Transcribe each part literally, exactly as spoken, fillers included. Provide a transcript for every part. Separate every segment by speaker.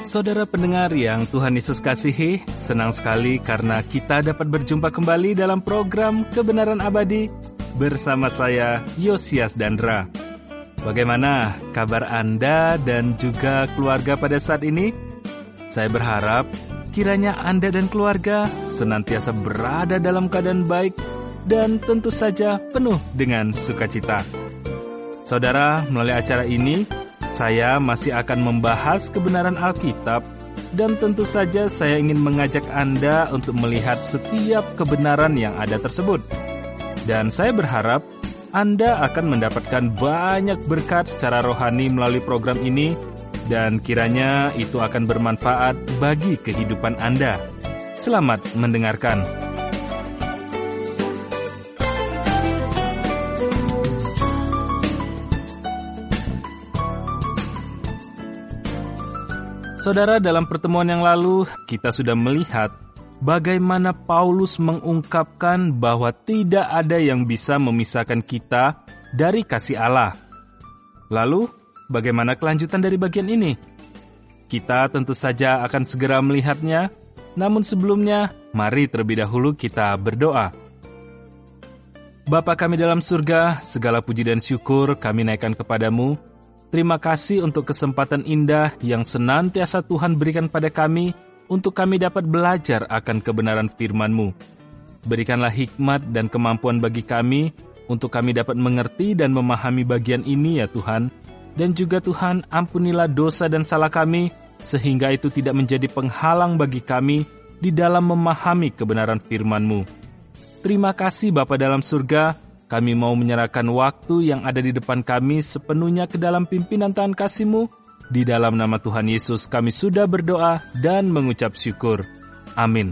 Speaker 1: Saudara pendengar yang Tuhan Yesus kasihi, senang sekali karena kita dapat berjumpa kembali dalam program Kebenaran Abadi bersama saya, Yosias Dandra. Bagaimana kabar Anda dan juga keluarga pada saat ini? Saya berharap kiranya Anda dan keluarga senantiasa berada dalam keadaan baik dan tentu saja penuh dengan sukacita. Saudara, melalui acara ini, saya masih akan membahas kebenaran Alkitab dan tentu saja saya ingin mengajak Anda untuk melihat setiap kebenaran yang ada tersebut. Dan saya berharap Anda akan mendapatkan banyak berkat secara rohani melalui program ini dan kiranya itu akan bermanfaat bagi kehidupan Anda. Selamat mendengarkan. Saudara, dalam pertemuan yang lalu kita sudah melihat bagaimana Paulus mengungkapkan bahwa tidak ada yang bisa memisahkan kita dari kasih Allah. Lalu, bagaimana kelanjutan dari bagian ini? Kita tentu saja akan segera melihatnya, namun sebelumnya, mari terlebih dahulu kita berdoa. Bapa kami dalam surga, segala puji dan syukur kami naikkan kepadamu. Terima kasih untuk kesempatan indah yang senantiasa Tuhan berikan pada kami untuk kami dapat belajar akan kebenaran firman-Mu. Berikanlah hikmat dan kemampuan bagi kami untuk kami dapat mengerti dan memahami bagian ini ya Tuhan. Dan juga Tuhan, ampunilah dosa dan salah kami sehingga itu tidak menjadi penghalang bagi kami di dalam memahami kebenaran firman-Mu. Terima kasih Bapa dalam surga. Kami mau menyerahkan waktu yang ada di depan kami sepenuhnya ke dalam pimpinan tangan kasih-Mu. Di dalam nama Tuhan Yesus kami sudah berdoa dan mengucap syukur. Amin.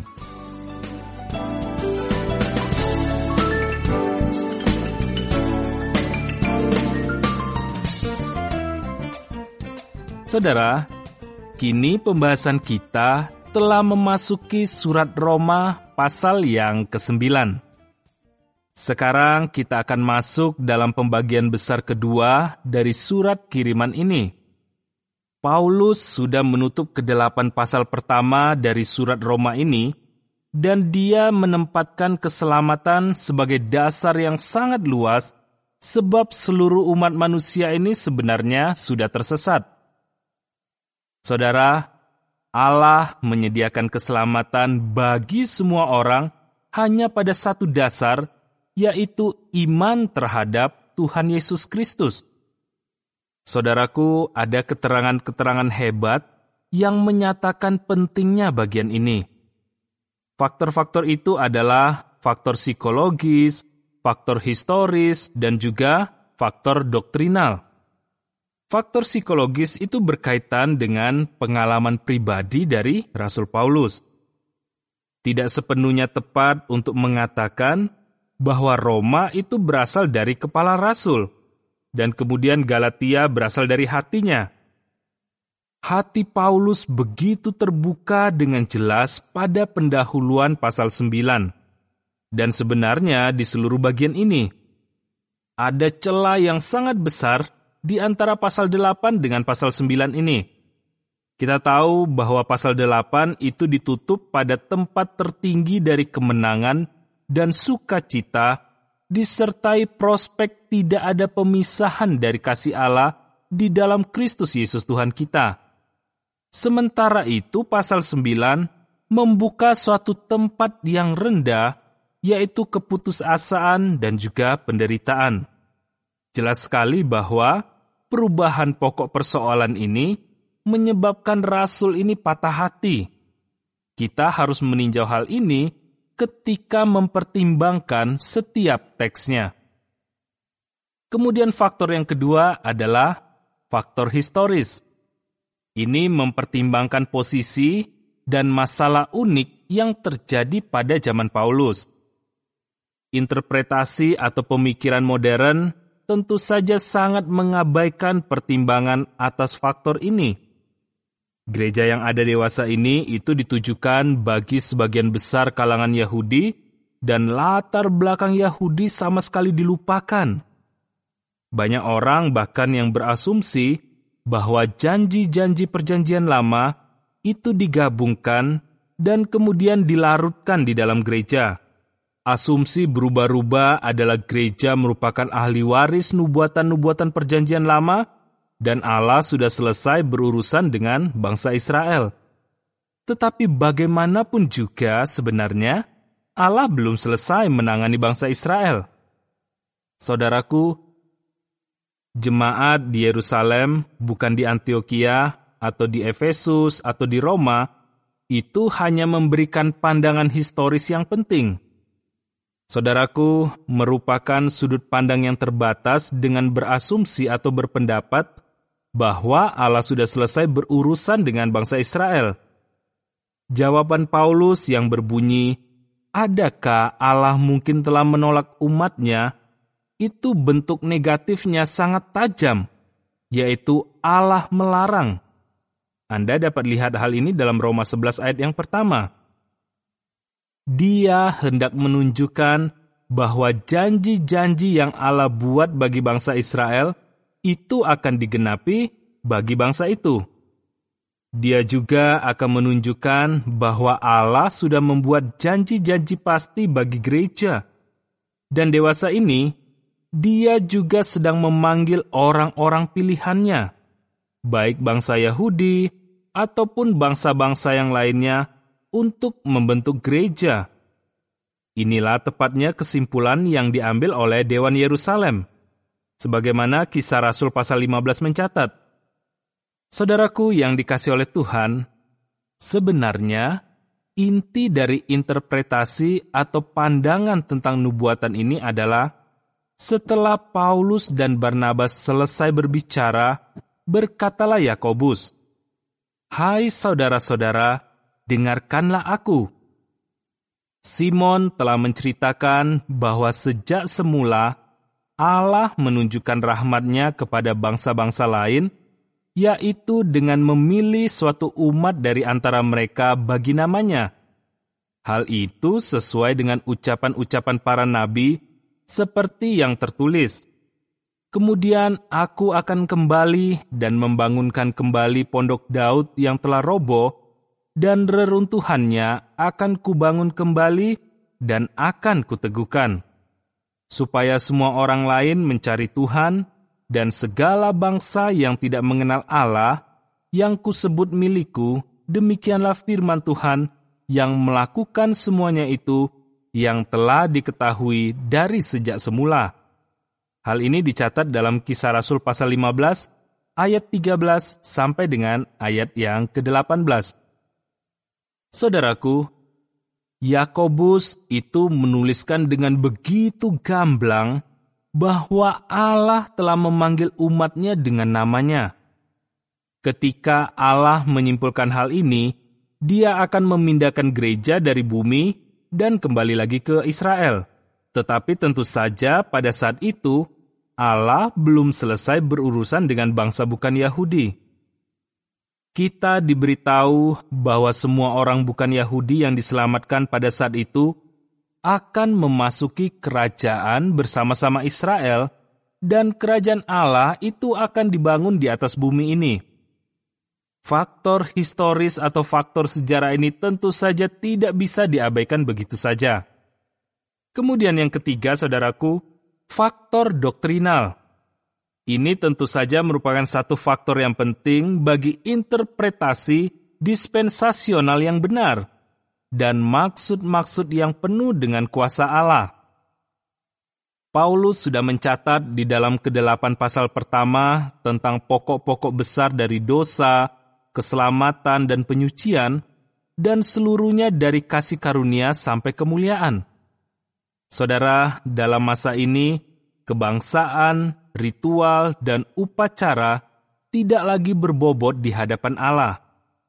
Speaker 1: Saudara, kini pembahasan kita telah memasuki surat Roma pasal yang kesembilan. Sekarang kita akan masuk dalam pembagian besar kedua dari surat kiriman ini. Paulus sudah menutup kedelapan pasal pertama dari surat Roma ini, dan dia menempatkan keselamatan sebagai dasar yang sangat luas, sebab seluruh umat manusia ini sebenarnya sudah tersesat. Saudara, Allah menyediakan keselamatan bagi semua orang hanya pada satu dasar, yaitu iman terhadap Tuhan Yesus Kristus. Saudaraku, ada keterangan-keterangan hebat yang menyatakan pentingnya bagian ini. Faktor-faktor itu adalah faktor psikologis, faktor historis, dan juga faktor doktrinal. Faktor psikologis itu berkaitan dengan pengalaman pribadi dari Rasul Paulus. Tidak sepenuhnya tepat untuk mengatakan bahwa Roma itu berasal dari kepala rasul, dan kemudian Galatia berasal dari hatinya. Hati Paulus begitu terbuka dengan jelas pada pendahuluan pasal sembilan. Dan sebenarnya di seluruh bagian ini, ada celah yang sangat besar di antara pasal delapan dengan pasal sembilan ini. Kita tahu bahwa pasal delapan itu ditutup pada tempat tertinggi dari kemenangan dan sukacita, disertai prospek tidak ada pemisahan dari kasih Allah di dalam Kristus Yesus Tuhan kita. Sementara itu pasal sembilan membuka suatu tempat yang rendah, yaitu keputusasaan dan juga penderitaan. Jelas sekali bahwa perubahan pokok persoalan ini menyebabkan rasul ini patah hati. Kita harus meninjau hal ini ketika mempertimbangkan setiap teksnya. Kemudian faktor yang kedua adalah faktor historis. Ini mempertimbangkan posisi dan masalah unik yang terjadi pada zaman Paulus. Interpretasi atau pemikiran modern tentu saja sangat mengabaikan pertimbangan atas faktor ini. Gereja yang ada dewasa ini itu ditujukan bagi sebagian besar kalangan Yahudi dan latar belakang Yahudi sama sekali dilupakan. Banyak orang bahkan yang berasumsi bahwa janji-janji perjanjian lama itu digabungkan dan kemudian dilarutkan di dalam gereja. Asumsi berubah-ubah adalah gereja merupakan ahli waris nubuatan-nubuatan perjanjian lama dan Allah sudah selesai berurusan dengan bangsa Israel. Tetapi bagaimanapun juga sebenarnya Allah belum selesai menangani bangsa Israel. Saudaraku, jemaat di Yerusalem, bukan di Antioquia atau di Efesus atau di Roma, itu hanya memberikan pandangan historis yang penting. Saudaraku, merupakan sudut pandang yang terbatas dengan berasumsi atau berpendapat bahwa Allah sudah selesai berurusan dengan bangsa Israel. Jawaban Paulus yang berbunyi, adakah Allah mungkin telah menolak umatnya? Itu bentuk negatifnya sangat tajam, yaitu Allah melarang. Anda dapat lihat hal ini dalam Roma sebelas ayat yang pertama. Dia hendak menunjukkan bahwa janji-janji yang Allah buat bagi bangsa Israel itu akan digenapi bagi bangsa itu. Dia juga akan menunjukkan bahwa Allah sudah membuat janji-janji pasti bagi gereja. Dan dewasa ini, Dia juga sedang memanggil orang-orang pilihannya, baik bangsa Yahudi ataupun bangsa-bangsa yang lainnya, untuk membentuk gereja. Inilah tepatnya kesimpulan yang diambil oleh Dewan Yerusalem, sebagaimana Kisah Rasul pasal lima belas mencatat. Saudaraku yang dikasihi oleh Tuhan, sebenarnya inti dari interpretasi atau pandangan tentang nubuatan ini adalah setelah Paulus dan Barnabas selesai berbicara, berkatalah Yakobus, "Hai saudara-saudara, dengarkanlah aku. Simon telah menceritakan bahwa sejak semula Allah menunjukkan rahmat-Nya kepada bangsa-bangsa lain, yaitu dengan memilih suatu umat dari antara mereka bagi namanya. Hal itu sesuai dengan ucapan-ucapan para nabi, seperti yang tertulis, kemudian aku akan kembali dan membangunkan kembali pondok Daud yang telah roboh, dan reruntuhannya akan kubangun kembali dan akan kuteguhkan, supaya semua orang lain mencari Tuhan, dan segala bangsa yang tidak mengenal Allah, yang kusebut milikku, demikianlah firman Tuhan, yang melakukan semuanya itu, yang telah diketahui dari sejak semula." Hal ini dicatat dalam Kisah Rasul pasal lima belas, ayat tiga belas sampai dengan ayat yang kedelapan belas. Saudaraku, Yakobus itu menuliskan dengan begitu gamblang bahwa Allah telah memanggil umatnya dengan namanya. Ketika Allah menyimpulkan hal ini, Dia akan memindahkan gereja dari bumi dan kembali lagi ke Israel. Tetapi tentu saja pada saat itu, Allah belum selesai berurusan dengan bangsa bukan Yahudi. Kita diberitahu bahwa semua orang bukan Yahudi yang diselamatkan pada saat itu akan memasuki kerajaan bersama-sama Israel, dan kerajaan Allah itu akan dibangun di atas bumi ini. Faktor historis atau faktor sejarah ini tentu saja tidak bisa diabaikan begitu saja. Kemudian yang ketiga, saudaraku, faktor doktrinal. Ini tentu saja merupakan satu faktor yang penting bagi interpretasi dispensasional yang benar dan maksud-maksud yang penuh dengan kuasa Allah. Paulus sudah mencatat di dalam kedelapan pasal pertama tentang pokok-pokok besar dari dosa, keselamatan, dan penyucian, dan seluruhnya dari kasih karunia sampai kemuliaan. Saudara, dalam masa ini, kebangsaan, ritual, dan upacara tidak lagi berbobot di hadapan Allah.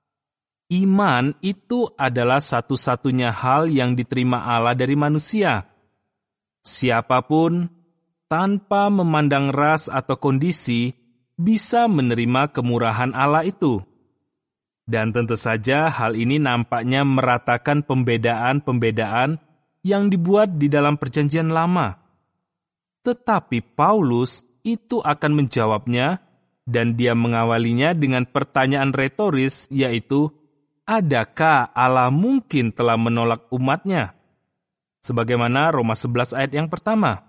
Speaker 1: Iman itu adalah satu-satunya hal yang diterima Allah dari manusia. Siapapun, tanpa memandang ras atau kondisi, bisa menerima kemurahan Allah itu. Dan tentu saja hal ini nampaknya meratakan pembedaan-pembedaan yang dibuat di dalam perjanjian lama. Tetapi Paulus itu akan menjawabnya, dan dia mengawalinya dengan pertanyaan retoris, yaitu, adakah Allah mungkin telah menolak umatnya? Sebagaimana Roma sebelas ayat yang pertama.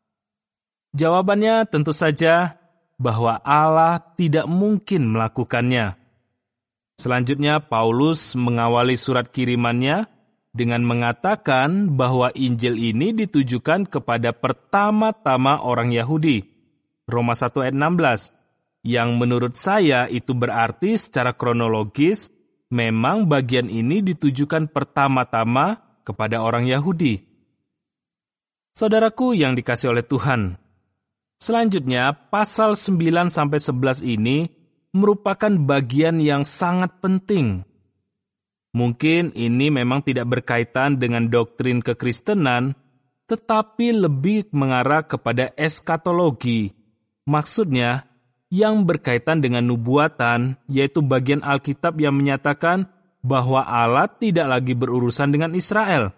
Speaker 1: Jawabannya tentu saja bahwa Allah tidak mungkin melakukannya. Selanjutnya, Paulus mengawali surat kirimannya dengan mengatakan bahwa Injil ini ditujukan kepada pertama-tama orang Yahudi. Roma satu ayat enam belas. Yang menurut saya itu berarti secara kronologis, memang bagian ini ditujukan pertama-tama kepada orang Yahudi. Saudaraku yang dikasihi oleh Tuhan, selanjutnya pasal sembilan sampai sebelas ini merupakan bagian yang sangat penting. Mungkin ini memang tidak berkaitan dengan doktrin kekristenan, tetapi lebih mengarah kepada eskatologi. Maksudnya, yang berkaitan dengan nubuatan, yaitu bagian Alkitab yang menyatakan bahwa Allah tidak lagi berurusan dengan Israel.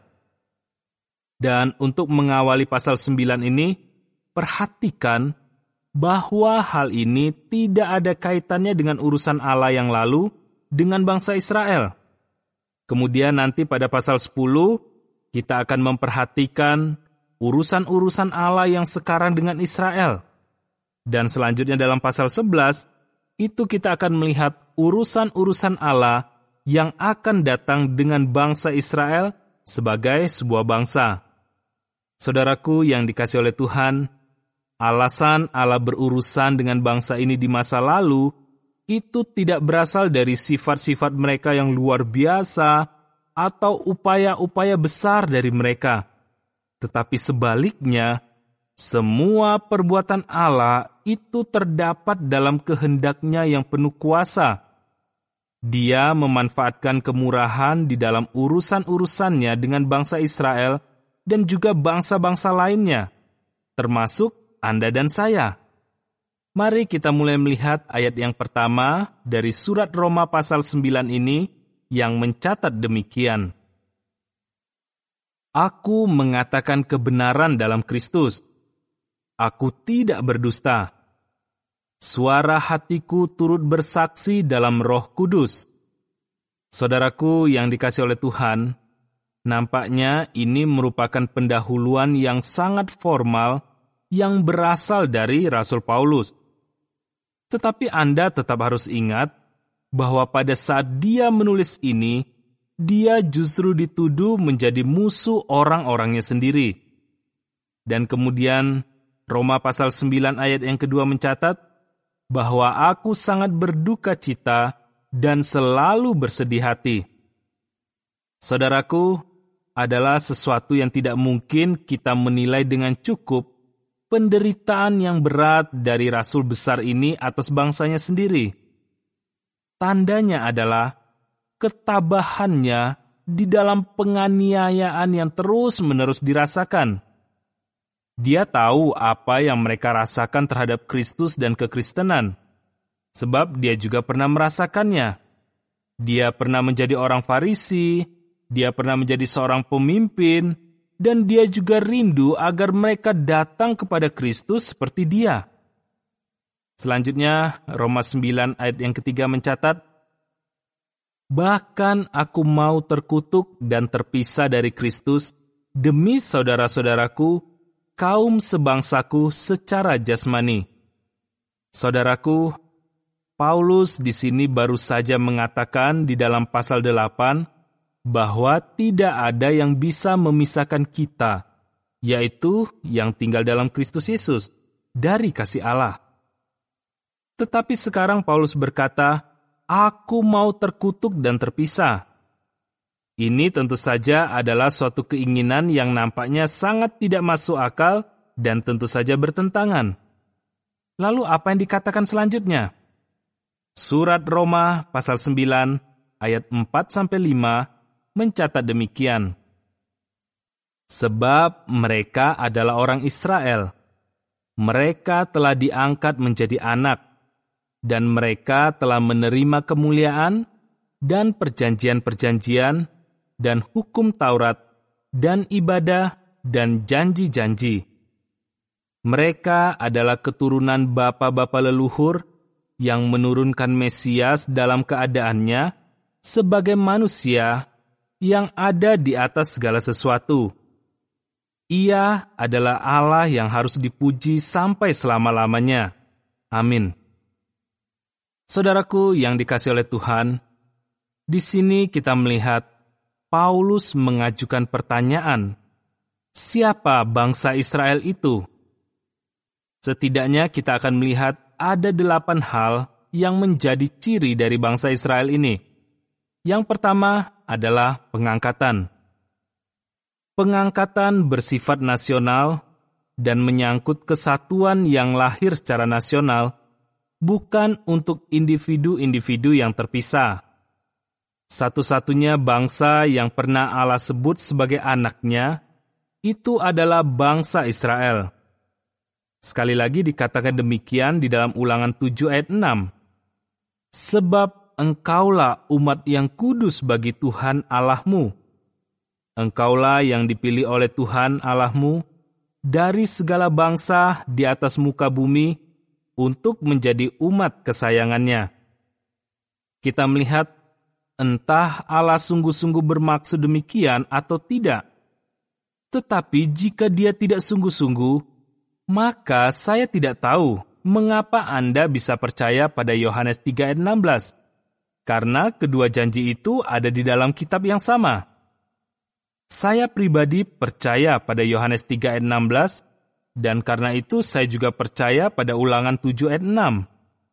Speaker 1: Dan untuk mengawali pasal sembilan ini, perhatikan bahwa hal ini tidak ada kaitannya dengan urusan Allah yang lalu dengan bangsa Israel. Kemudian nanti pada pasal sepuluh, kita akan memperhatikan urusan-urusan Allah yang sekarang dengan Israel. Dan selanjutnya dalam pasal sebelas, itu kita akan melihat urusan-urusan Allah yang akan datang dengan bangsa Israel sebagai sebuah bangsa. Saudaraku yang dikasihi oleh Tuhan, alasan Allah berurusan dengan bangsa ini di masa lalu itu tidak berasal dari sifat-sifat mereka yang luar biasa atau upaya-upaya besar dari mereka. Tetapi sebaliknya, semua perbuatan Allah itu terdapat dalam kehendaknya yang penuh kuasa. Dia memanfaatkan kemurahan di dalam urusan-urusannya dengan bangsa Israel dan juga bangsa-bangsa lainnya, termasuk Anda dan saya. Mari kita mulai melihat ayat yang pertama dari surat Roma pasal sembilan ini yang mencatat demikian. Aku mengatakan kebenaran dalam Kristus. Aku tidak berdusta. Suara hatiku turut bersaksi dalam Roh Kudus. Saudaraku yang dikasihi oleh Tuhan, nampaknya ini merupakan pendahuluan yang sangat formal yang berasal dari Rasul Paulus. Tetapi Anda tetap harus ingat bahwa pada saat dia menulis ini, dia justru dituduh menjadi musuh orang-orangnya sendiri. Dan kemudian Roma pasal sembilan ayat yang kedua mencatat bahwa aku sangat berduka cita dan selalu bersedih hati. Saudaraku, adalah sesuatu yang tidak mungkin kita menilai dengan cukup penderitaan yang berat dari rasul besar ini atas bangsanya sendiri. Tandanya adalah ketabahannya di dalam penganiayaan yang terus-menerus dirasakan. Dia tahu apa yang mereka rasakan terhadap Kristus dan kekristenan, sebab dia juga pernah merasakannya. Dia pernah menjadi orang Farisi, dia pernah menjadi seorang pemimpin, dan dia juga rindu agar mereka datang kepada Kristus seperti dia. Selanjutnya, Roma sembilan ayat yang ketiga mencatat, bahkan aku mau terkutuk dan terpisah dari Kristus demi saudara-saudaraku, kaum sebangsaku secara jasmani. Saudaraku, Paulus di sini baru saja mengatakan di dalam pasal delapan, bahwa tidak ada yang bisa memisahkan kita, yaitu yang tinggal dalam Kristus Yesus, dari kasih Allah. Tetapi sekarang Paulus berkata, aku mau terkutuk dan terpisah. Ini tentu saja adalah suatu keinginan yang nampaknya sangat tidak masuk akal dan tentu saja bertentangan. Lalu apa yang dikatakan selanjutnya? Surat Roma pasal sembilan ayat empat sampai lima mencatat demikian. Sebab mereka adalah orang Israel. Mereka telah diangkat menjadi anak, dan mereka telah menerima kemuliaan dan perjanjian-perjanjian dan hukum Taurat dan ibadah dan janji-janji. Mereka adalah keturunan bapa-bapa leluhur yang menurunkan Mesias dalam keadaannya sebagai manusia yang ada di atas segala sesuatu. Ia adalah Allah yang harus dipuji sampai selama-lamanya. Amin. Saudaraku yang dikasihi oleh Tuhan, di sini kita melihat Paulus mengajukan pertanyaan, siapa bangsa Israel itu? Setidaknya kita akan melihat ada delapan hal yang menjadi ciri dari bangsa Israel ini. Yang pertama adalah pengangkatan. Pengangkatan bersifat nasional dan menyangkut kesatuan yang lahir secara nasional, bukan untuk individu-individu yang terpisah. Satu-satunya bangsa yang pernah Allah sebut sebagai anaknya, itu adalah bangsa Israel. Sekali lagi dikatakan demikian di dalam Ulangan tujuh ayat enam. Sebab engkaulah umat yang kudus bagi Tuhan Allahmu. Engkaulah yang dipilih oleh Tuhan Allahmu dari segala bangsa di atas muka bumi untuk menjadi umat kesayangannya. Kita melihat entah Allah sungguh-sungguh bermaksud demikian atau tidak. Tetapi jika dia tidak sungguh-sungguh, maka saya tidak tahu mengapa Anda bisa percaya pada Yohanes tiga ayat enam belas. Karena kedua janji itu ada di dalam kitab yang sama. Saya pribadi percaya pada Yohanes tiga ayat enam belas, dan karena itu saya juga percaya pada Ulangan tujuh ayat enam.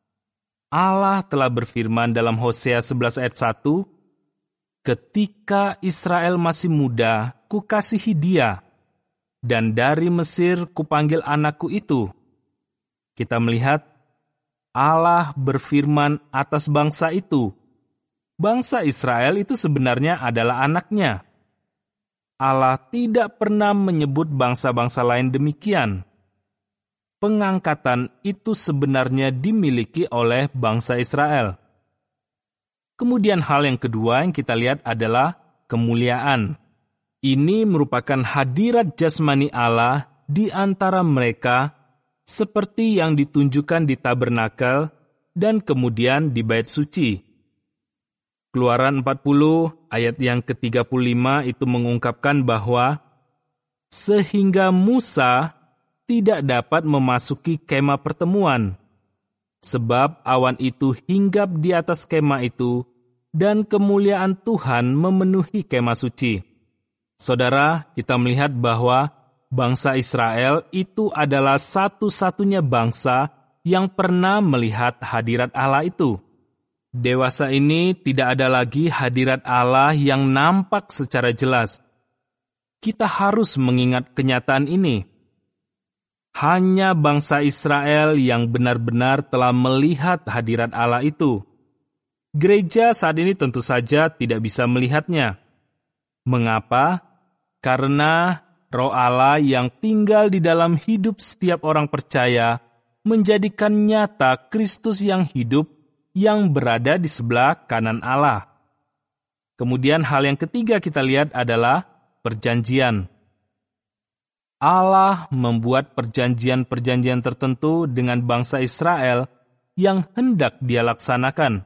Speaker 1: Allah telah berfirman dalam Hosea sebelas ayat satu, ketika Israel masih muda, kukasihi dia, dan dari Mesir kupanggil anakku itu. Kita melihat Allah berfirman atas bangsa itu. Bangsa Israel itu sebenarnya adalah anaknya. Allah tidak pernah menyebut bangsa-bangsa lain demikian. Pengangkatan itu sebenarnya dimiliki oleh bangsa Israel. Kemudian hal yang kedua yang kita lihat adalah kemuliaan. Ini merupakan hadirat jasmani Allah di antara mereka seperti yang ditunjukkan di tabernakel dan kemudian di bait suci. Keluaran empat puluh ayat yang ke tiga puluh lima itu mengungkapkan bahwa sehingga Musa tidak dapat memasuki kemah pertemuan, sebab awan itu hinggap di atas kemah itu, dan kemuliaan Tuhan memenuhi kemah suci. Saudara, kita melihat bahwa bangsa Israel itu adalah satu-satunya bangsa yang pernah melihat hadirat Allah itu. Dewasa ini tidak ada lagi hadirat Allah yang nampak secara jelas. Kita harus mengingat kenyataan ini. Hanya bangsa Israel yang benar-benar telah melihat hadirat Allah itu. Gereja saat ini tentu saja tidak bisa melihatnya. Mengapa? Karena Roh Allah yang tinggal di dalam hidup setiap orang percaya menjadikan nyata Kristus yang hidup yang berada di sebelah kanan Allah. Kemudian hal yang ketiga kita lihat adalah perjanjian. Allah membuat perjanjian-perjanjian tertentu dengan bangsa Israel yang hendak Dia laksanakan.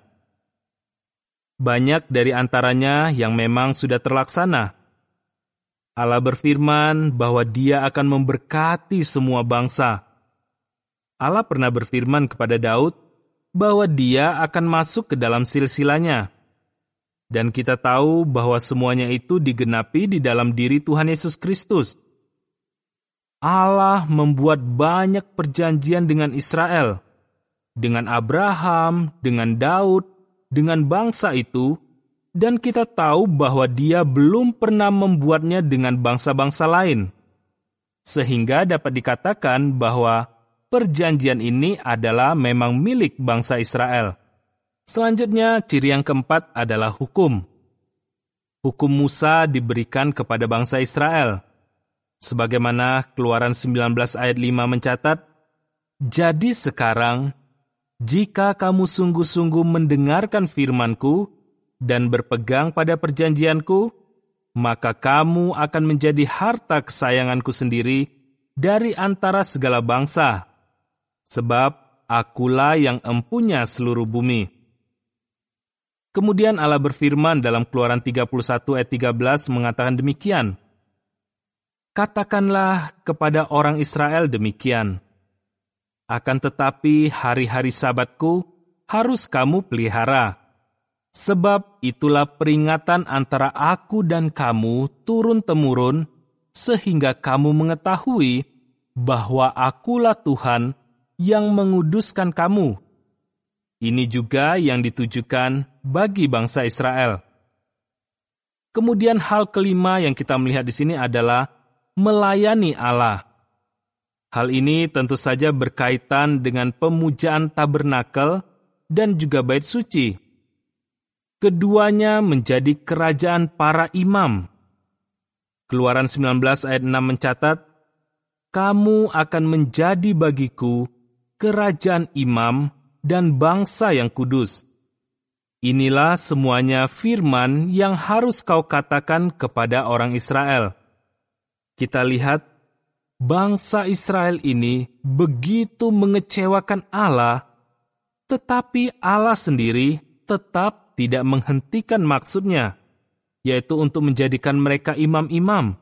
Speaker 1: Banyak dari antaranya yang memang sudah terlaksana. Allah berfirman bahwa Dia akan memberkati semua bangsa. Allah pernah berfirman kepada Daud bahwa Dia akan masuk ke dalam silsilanya. Dan kita tahu bahwa semuanya itu digenapi di dalam diri Tuhan Yesus Kristus. Allah membuat banyak perjanjian dengan Israel, dengan Abraham, dengan Daud, dengan bangsa itu, dan kita tahu bahwa Dia belum pernah membuatnya dengan bangsa-bangsa lain. Sehingga dapat dikatakan bahwa perjanjian ini adalah memang milik bangsa Israel. Selanjutnya, ciri yang keempat adalah hukum. Hukum Musa diberikan kepada bangsa Israel. Sebagaimana Keluaran sembilan belas ayat lima mencatat, jadi sekarang, jika kamu sungguh-sungguh mendengarkan firman-Ku dan berpegang pada perjanjian-Ku, maka kamu akan menjadi harta kesayangan-Ku sendiri dari antara segala bangsa, sebab Akulah yang empunya seluruh bumi. Kemudian Allah berfirman dalam Keluaran tiga puluh satu ayat tiga belas mengatakan demikian, "Katakanlah kepada orang Israel demikian, akan tetapi hari-hari Sabatku harus kamu pelihara, sebab itulah peringatan antara aku dan kamu turun-temurun, sehingga kamu mengetahui bahwa akulah Tuhan yang menguduskan kamu." Ini juga yang ditujukan bagi bangsa Israel. Kemudian hal kelima yang kita melihat di sini adalah melayani Allah. Hal ini tentu saja berkaitan dengan pemujaan tabernakel dan juga bait suci. Keduanya menjadi kerajaan para imam. Keluaran sembilan belas ayat enam mencatat, "Kamu akan menjadi bagiku kerajaan imam dan bangsa yang kudus." Inilah semuanya firman yang harus kau katakan kepada orang Israel. Kita lihat, bangsa Israel ini begitu mengecewakan Allah, tetapi Allah sendiri tetap tidak menghentikan maksudnya, yaitu untuk menjadikan mereka imam-imam.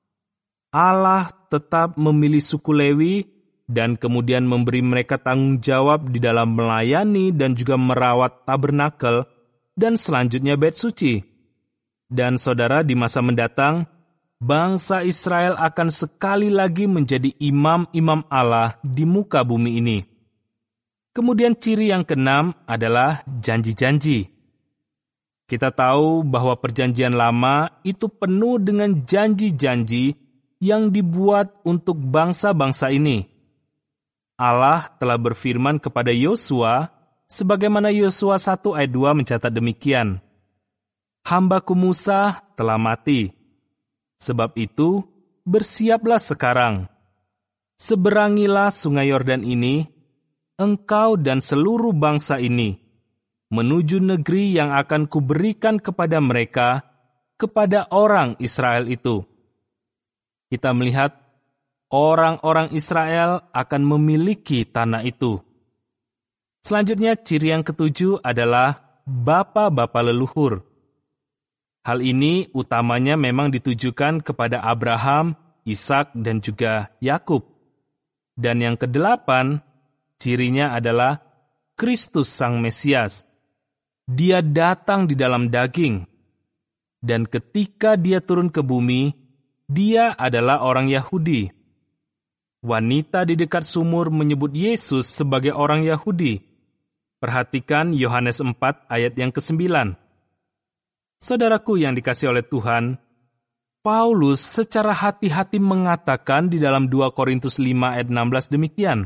Speaker 1: Allah tetap memilih suku Lewi dan kemudian memberi mereka tanggung jawab di dalam melayani dan juga merawat tabernakel dan selanjutnya bait suci. Dan saudara, di masa mendatang, bangsa Israel akan sekali lagi menjadi imam-imam Allah di muka bumi ini. Kemudian ciri yang keenam adalah janji-janji. Kita tahu bahwa perjanjian lama itu penuh dengan janji-janji yang dibuat untuk bangsa-bangsa ini. Allah telah berfirman kepada Yosua, sebagaimana Yosua satu ayat dua mencatat demikian, "Hambaku Musa telah mati. Sebab itu, bersiaplah sekarang. Seberangilah sungai Yordan ini, engkau dan seluruh bangsa ini, menuju negeri yang akan kuberikan kepada mereka, kepada orang Israel itu." Kita melihat orang-orang Israel akan memiliki tanah itu. Selanjutnya, ciri yang ketujuh adalah bapa-bapa leluhur. Hal ini utamanya memang ditujukan kepada Abraham, Ishak, dan juga Yakub. Dan yang kedelapan, cirinya adalah Kristus Sang Mesias. Dia datang di dalam daging. Dan ketika dia turun ke bumi, dia adalah orang Yahudi. Wanita di dekat sumur menyebut Yesus sebagai orang Yahudi. Perhatikan Yohanes empat ayat yang kesembilan. Saudaraku yang dikasihi oleh Tuhan, Paulus secara hati-hati mengatakan di dalam dua Korintus lima ayat enam belas demikian,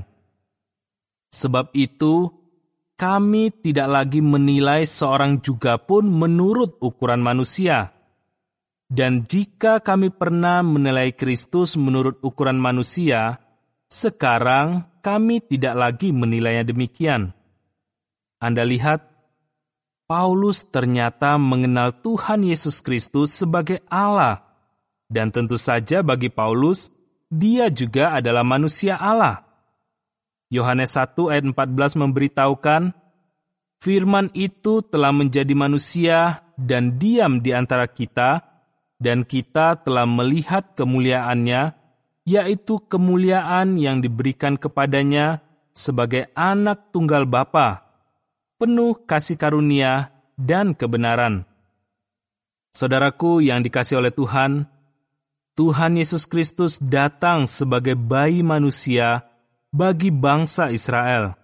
Speaker 1: "Sebab itu, kami tidak lagi menilai seorang juga pun menurut ukuran manusia. Dan jika kami pernah menilai Kristus menurut ukuran manusia, sekarang kami tidak lagi menilainya demikian." Anda lihat, Paulus ternyata mengenal Tuhan Yesus Kristus sebagai Allah. Dan tentu saja bagi Paulus, dia juga adalah manusia Allah. Yohanes satu ayat empat belas memberitahukan, "Firman itu telah menjadi manusia dan diam di antara kita, dan kita telah melihat kemuliaannya, yaitu kemuliaan yang diberikan kepadanya sebagai anak tunggal Bapa, penuh kasih karunia dan kebenaran." Saudaraku yang dikasihi oleh Tuhan, Tuhan Yesus Kristus datang sebagai bayi manusia bagi bangsa Israel.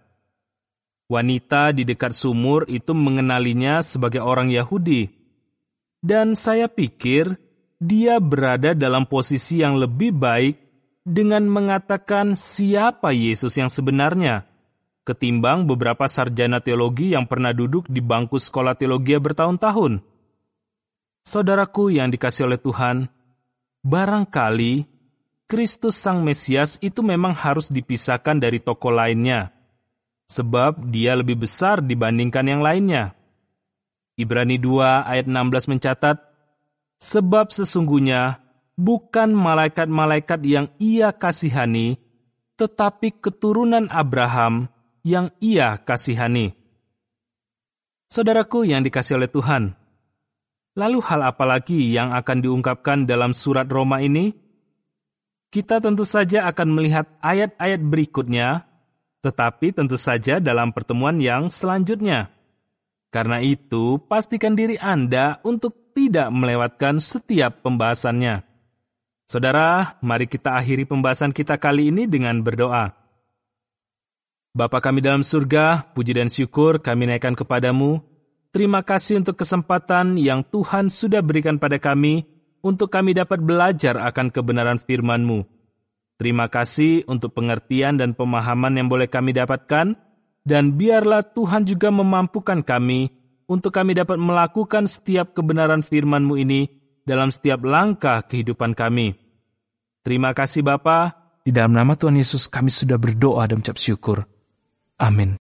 Speaker 1: Wanita di dekat sumur itu mengenalinya sebagai orang Yahudi. Dan saya pikir dia berada dalam posisi yang lebih baik dengan mengatakan siapa Yesus yang sebenarnya, ketimbang beberapa sarjana teologi yang pernah duduk di bangku sekolah teologi bertahun-tahun. Saudaraku yang dikasihi oleh Tuhan, barangkali Kristus Sang Mesias itu memang harus dipisahkan dari tokoh lainnya, sebab dia lebih besar dibandingkan yang lainnya. Ibrani dua ayat enam belas mencatat, "Sebab sesungguhnya bukan malaikat-malaikat yang ia kasihani, tetapi keturunan Abraham yang ia kasihani." Saudaraku yang dikasihi oleh Tuhan, lalu hal apa lagi yang akan diungkapkan dalam surat Roma ini? Kita tentu saja akan melihat ayat-ayat berikutnya, tetapi tentu saja dalam pertemuan yang selanjutnya. Karena itu, pastikan diri Anda untuk tidak melewatkan setiap pembahasannya. Saudara, mari kita akhiri pembahasan kita kali ini dengan berdoa. Bapa kami dalam surga, puji dan syukur kami naikkan kepadamu. Terima kasih untuk kesempatan yang Tuhan sudah berikan pada kami untuk kami dapat belajar akan kebenaran firman-Mu. Terima kasih untuk pengertian dan pemahaman yang boleh kami dapatkan, dan biarlah Tuhan juga memampukan kami untuk kami dapat melakukan setiap kebenaran firman-Mu ini dalam setiap langkah kehidupan kami. Terima kasih Bapa, di dalam nama Tuhan Yesus kami sudah berdoa dan ucap syukur. Amin.